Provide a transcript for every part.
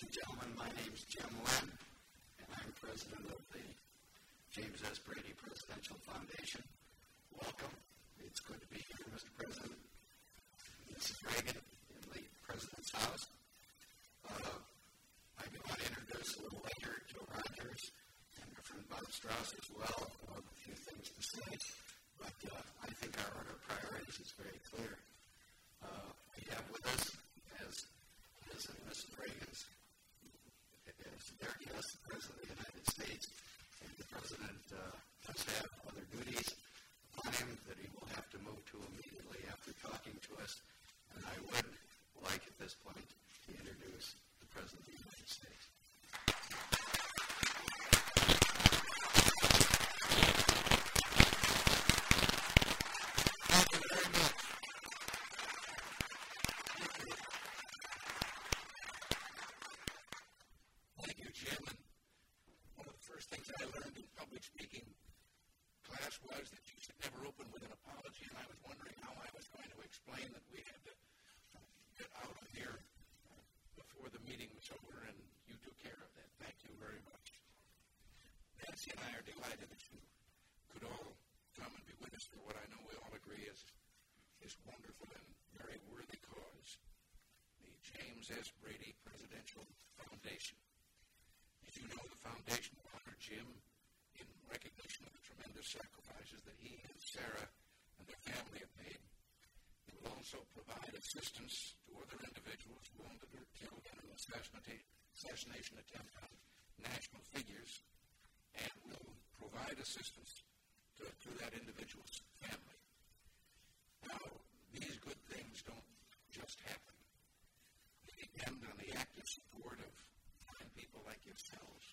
and gentlemen, my name is Jim Lynn, and I'm president of the James S. Brady Presidential Foundation. Welcome. It's good to be here, Mr. President. Mrs. Reagan in the President's house. I'm going to introduce a little later Joe Rogers and my friend Bob Strauss as well. I have a few things to say, but I think our order of priorities is very clear. We have with us, as Mrs. Reagan's, as their guest, the President of the United States, and the President does have other duties upon him that he will have to move to immediately after talking to us. And I would like at this point to introduce the President of the United States. Thank you very much. Thank you, Jim. And one of the first things I learned in public speaking class was that you should never open with an apology, and I was wondering how I was going to explain that we had to get out of here before the meeting was over, and you took care of that. Thank you very much. Nancy and I are delighted that you could all come and be with us for what I know we all agree is wonderful and very worthy cause, the James S. Brady Presidential Foundation. As you know, the foundation will honor Jim in recognition of the tremendous sacrifices that he and Sarah and their family have made. It will also provide assistance to other individuals wounded or killed in an assassination attempt on national figures, and will provide assistance to that individual's family. Now, these good things don't just happen. They depend on the active support of fine people like yourselves.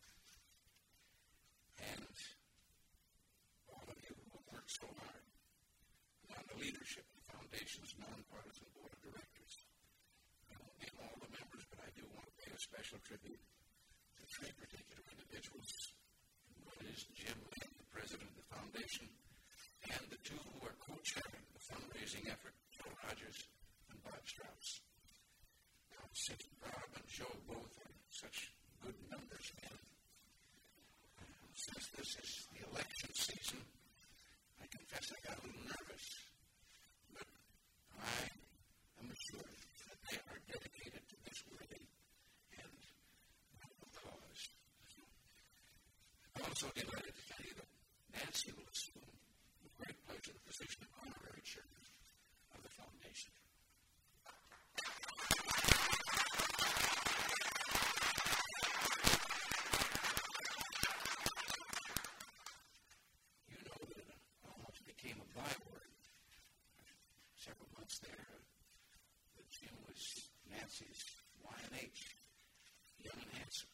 And all of you who have worked so hard, and on the leadership of the Foundation's nonpartisan board of directors. I won't name all the members, but I do want to pay a special tribute to three particular individuals. One is Jim Lynn, the president of the Foundation, and the two who are co-chairing the fundraising effort, Joe Rogers and Bob Strauss. Now, since Bob and Joe both are such good numbers men, since this is the election season, I confess I got a little nervous, but I am assured that they are dedicated to this worthy and noble cause. I'm also delighted to tell you that Nancy will assume with great pleasure the position of honorary chairman of the foundation. You know that it almost became a byword several months there that Jim was Nancy's Y&H, young and handsome.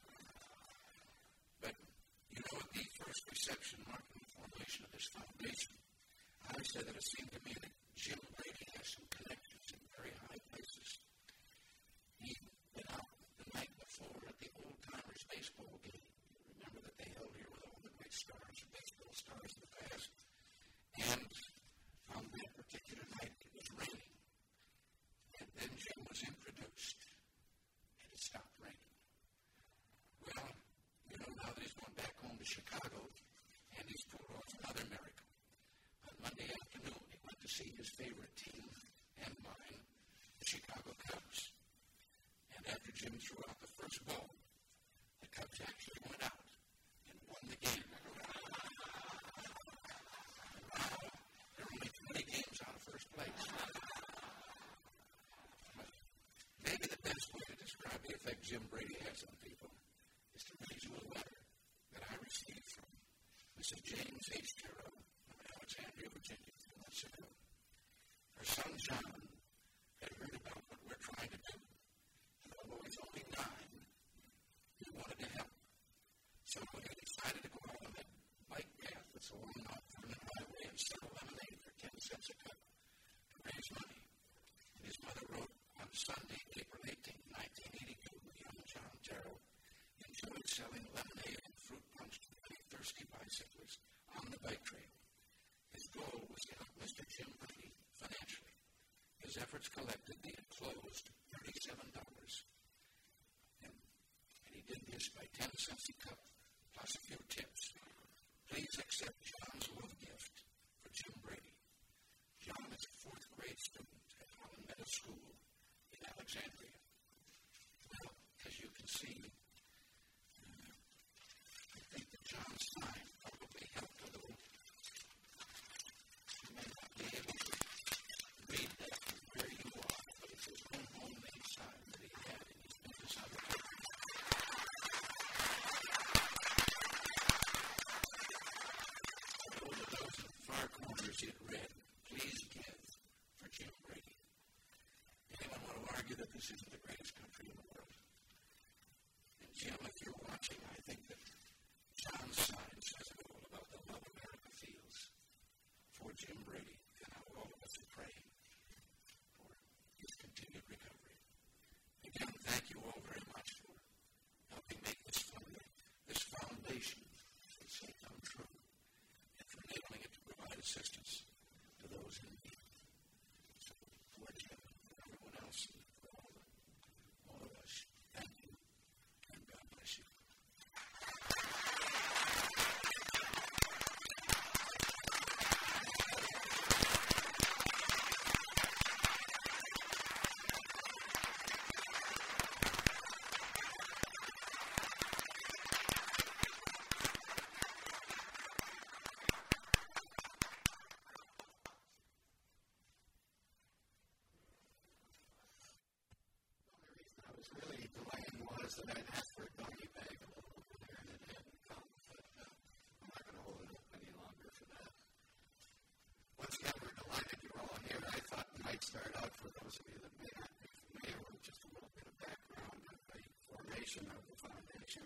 But you know, at the first reception marking the formation of this foundation, I said that it seemed to me that Jim Brady has some connections in very high places. He'd been out the night before at the old-timers baseball game. Remember that they held here with all the great stars, baseball stars of the past. And on that particular night, it was raining. And then Jim was introduced, and it stopped raining. Well, you know, now that he's going back home to Chicago, and he's pulled off another miracle. On Monday afternoon, he went to see his favorite team and mine, the Chicago Cubs. And after Jim threw out the first ball, the Cubs actually went out and won the game. Wow, there are only 20 games out of first place. But maybe the best way to describe the effect Jim Brady has on people is to read you a letter that I received from Mrs. James H. Carroll of Alexandria, Virginia, 2 months ago. Her son, John, had heard about what we're trying to do, and although he's only 9, he wanted to help. So he decided to go out on that bike path that's along Mount Vernon Highway and sell lemonade for 10 cents a cup to raise money. And his mother wrote on Sunday, April 18, 1982, young John Terrell enjoyed selling lemonade and fruit punch to many thirsty bicyclists on the bike trail. His goal was to help Mr. Jim Brady financially. His efforts collected the enclosed $37. and he did this by 10 cents a cup, plus a few tips. Please accept John's love gift for Jim Brady. John is a fourth-grade student at Holland Meadow School in Alexandria. Well, as you can see, I think that John's sign probably helped a little. You may not be able to read that from where you are, but it's his own homemade sign that he had in his business undertaking. Over those in the far corners it read, "Please give for Jim Brady." Anyone want to argue that this isn't the greatest country in the world? And Jim, if you're watching, I think that John's sign says it all about the love America feels for Jim Brady and how all of us are praying for his continued recovery. Again, thank you all very much for helping make this foundation for St. Come true and for enabling it to provide assistance to those in need. So for Jim and everyone else and for all of us, thank you and God bless you. Really delaying was that I'd asked for a doggy bag a little over there and it hadn't come, but I'm not going to hold it up any longer for that. Once again, we're delighted you're all here. I thought we might start out, for those of you that may not be familiar, with just a little bit of background of the formation of the foundation.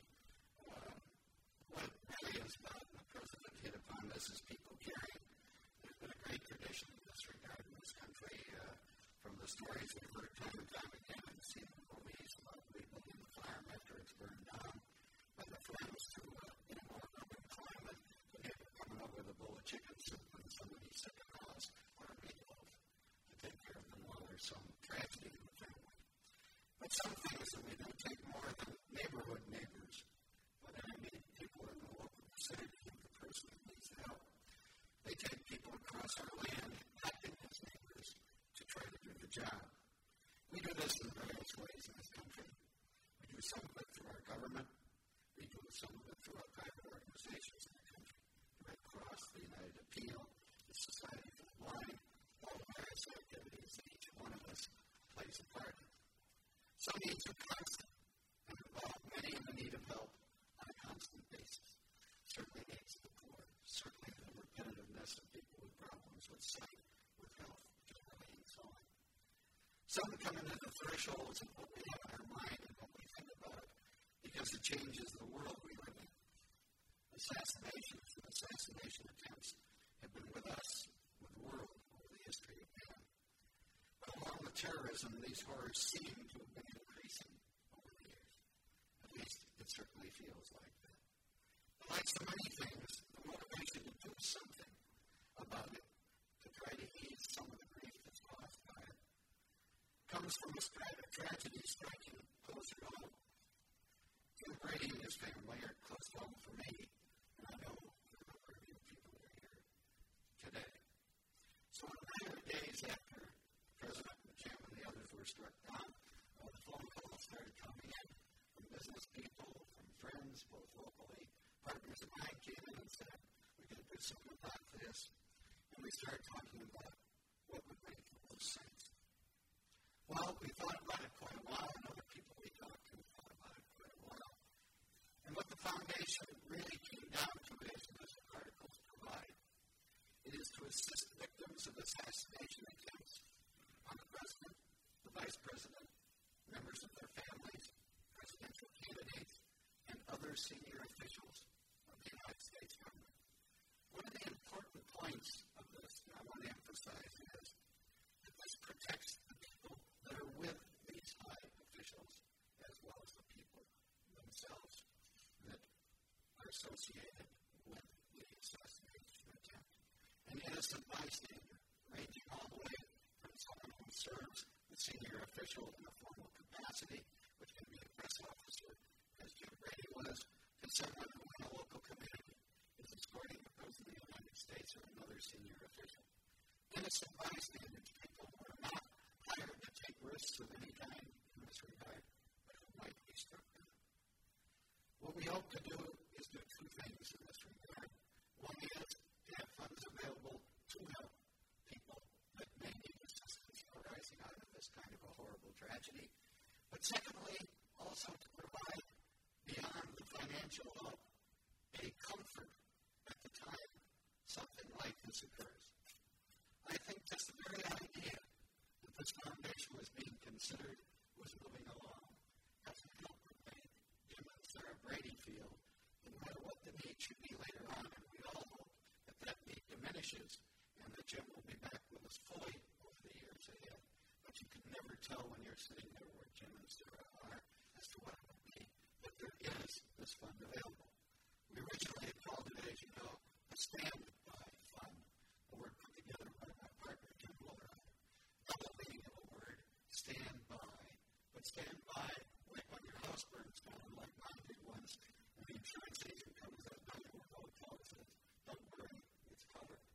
What it really is about, and the President hit upon this, is people caring. There's been a great tradition in this regard in this country, from the stories we've heard time and time again and seen in movies about rebuilding the farm after it's burned down, by the friends to in a more urban climate, to people coming up with a bowl of chicken soup when somebody's sick in the house, or a meatloaf to take care of them while there's some tragedy in the family. But some things that we do take more than neighborhood neighbors, but I mean people in the local vicinity of the person who needs help. They take people across our land, acting as neighbors, to try to do the job. We do this in various ways in this country. We do some of it through our government. We do some of it through our private organizations in the country. The Red Cross, the United Appeal, the Society for the Blind, all the various activities that each one of us plays a part in. Some needs are constant and involve many in the need of help on a constant basis. Certainly needs of the poor, certainly the repetitiveness of people with problems with sight, with health, generally, and so on. Some come into the thresholds of what we have in our mind and what we think about, because it changes the world we live in. Assassinations and assassination attempts have been with us, with the world, over the history of man. But along with terrorism, these horrors seem to have been increasing over the years. At least it certainly feels like that. But like so many things, the motivation to do something about it, to try to ease some of the grief that's caused by it, comes from a tragedy striking closer to home. Jim Brady and his family are close to home for me, and I know for a number of you people who are here today. So in a matter of days after the President and Jim and the others were struck down, the phone calls started coming in from business people, from friends, both locally. Partners of mine came in and said, "We got to do something about this." And we started talking about what would make the most sense. Well, we thought about it quite a while, and other people we talked to thought about it quite a while. And what the foundation really came down to is, as the articles provide, it is to assist victims of assassination attempts on the President, the Vice President, members of their families, presidential candidates, and other senior officials of the United States government. One of the important points of this, and I want to emphasize, is that this protects the people that are with these high officials, as well as the people themselves that are associated with the assassination attempt. An innocent bystander, ranging all the way from someone who serves the senior official in a formal capacity, which can be a press officer, as Jim Brady was, to someone who in a local community is escorting the President of the United States or another senior official. Innocent bystanders, people who are not hired to take risks of any kind in this regard, but who might be struck down. What we hope to do is do two things in this regard. One is to have funds available to help people that may need assistance arising out of this kind of a horrible tragedy. But secondly, also to provide, beyond the financial help, a comfort at the time something like this occurs. I think just the very idea that this foundation was being considered was moving along. As we help make Jim and Sarah Brady feel, no matter what the need should be later on, and we all hope that that need diminishes and that Jim will be back with us fully over the years ahead. But you can never tell when you're sitting there where Jim and Sarah are as to what it would be, but there is this fund available. We originally had called it, as you know, a standby fund, a word put together by my partner, Jim Muller. Double meaning of a word, stand by. But stand by, like when your house burns down, like mine did once, and the insurance agent comes out and your hotel says, don't worry, it's covered.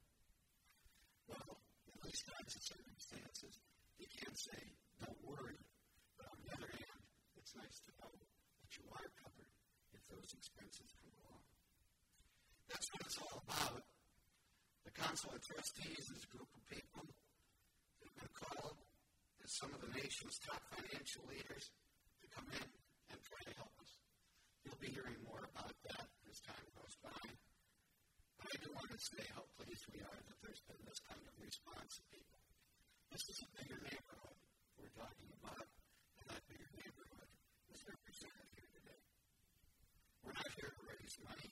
Well, in these kinds of circumstances, you can't say, don't worry. But on the other hand, it's nice to know that you are covered if those expenses come along. That's what it's all about. The Council of Trustees is a group of people that have been called as some of the nation's top financial leaders to come in and try to help us. You'll be hearing more about that as time goes by. But I do want to say how pleased we are that there's been this kind of response to people. This is a bigger neighborhood we're talking about, and that bigger neighborhood is represented here today. We're not here to raise money.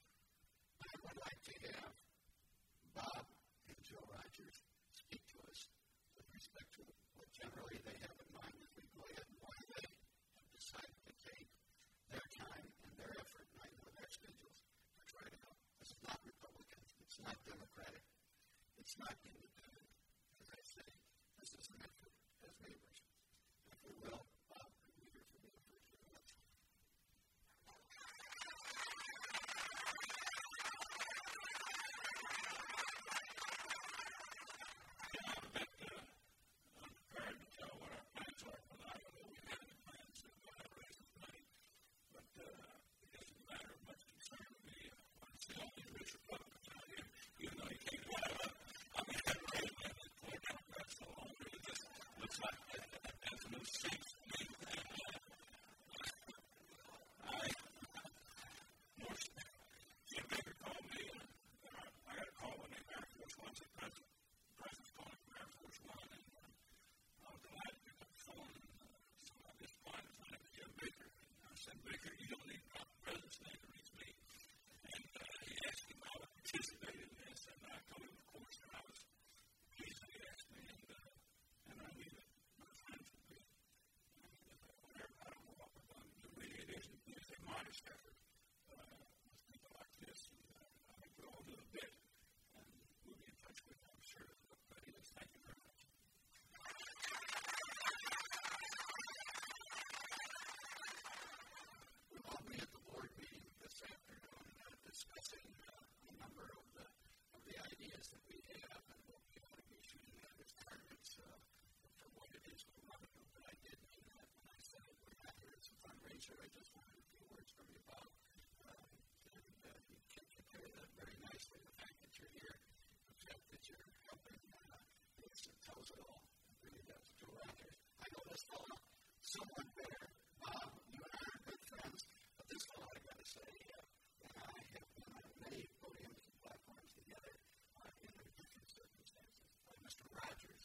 I would like to have Bob and Joe Rogers speak to us with respect to what generally they have in mind as we go ahead and why they have decided to take their time and their effort, and I know their schedules, to try to help. This is not Republican. It's not Democratic. It's not independent. As I say, this is an effort as neighbors. If we will, Bob, we hear from you for a few minutes. I just wanted a few words from you, Bob. And you can compare that very nicely. The fact that you're here, the fact that you're helping, it tells it all. It really does. Joe Rogers. I know this fellow somewhat better. Bob, you and I are good friends, but this fellow, I got to say, and I have been on many podiums and platforms together in different circumstances. Mr. Rogers,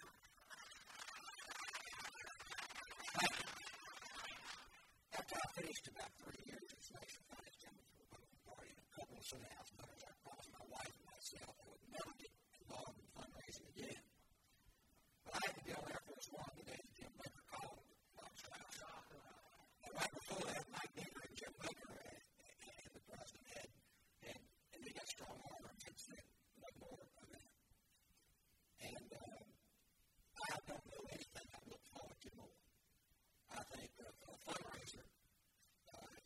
after I finished about 3 years as national finance chairman for the Republican Party and a couple of city house members, I promised my wife and myself I would never get involved in fundraising again. But I had to be on Air Force One the day Jim Baker called Bob's house. And right before that, Mike Baker and Jim Baker and the president and they got strong armor and Jim said, no more of that. And I don't know anything I look forward to more. I think for a fundraiser,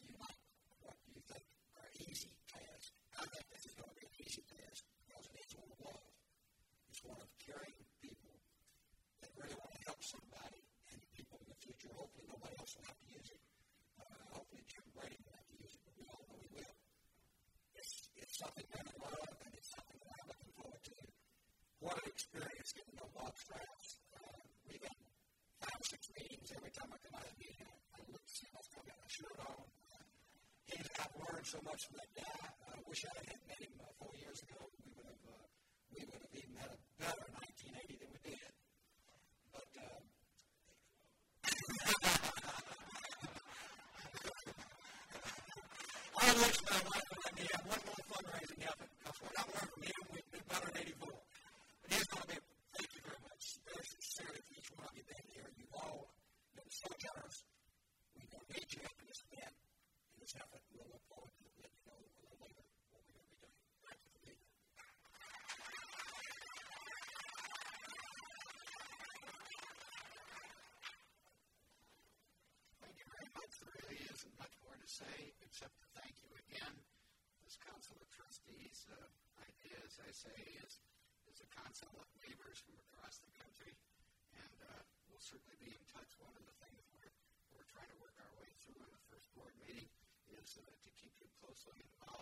nobody else will have to use it. Hopefully Jim Brady will have to use it, but we all know he will. It's something that I love, and it's something that I'm looking forward to. What an experience getting to know Bob Strauss. We've had 5 or 6 meetings. Every time I come out of the meeting, I look to see if I've still got my shirt on. I've learned so much from that guy. I wish I had met him 4 years ago. We would have even had a better 1980 than we did. But I wish my wife would let me have one more fundraising effort, because what I learned from him, we'd do better in 84. But here's going to be, thank you very much, very sincerely for each one of you being here. You've all been so generous. We're going to need you after this event, in this effort. We'll look forward to letting you know a little later what we're going to be doing. Thank you for being here. Thank you very much. There really isn't much more to say except to thank you again. This Council of Trustees idea, as I say, is a council of neighbors from across the country, and we'll certainly be in touch. One of the things we're trying to work our way through in the first board meeting is to keep you closely involved.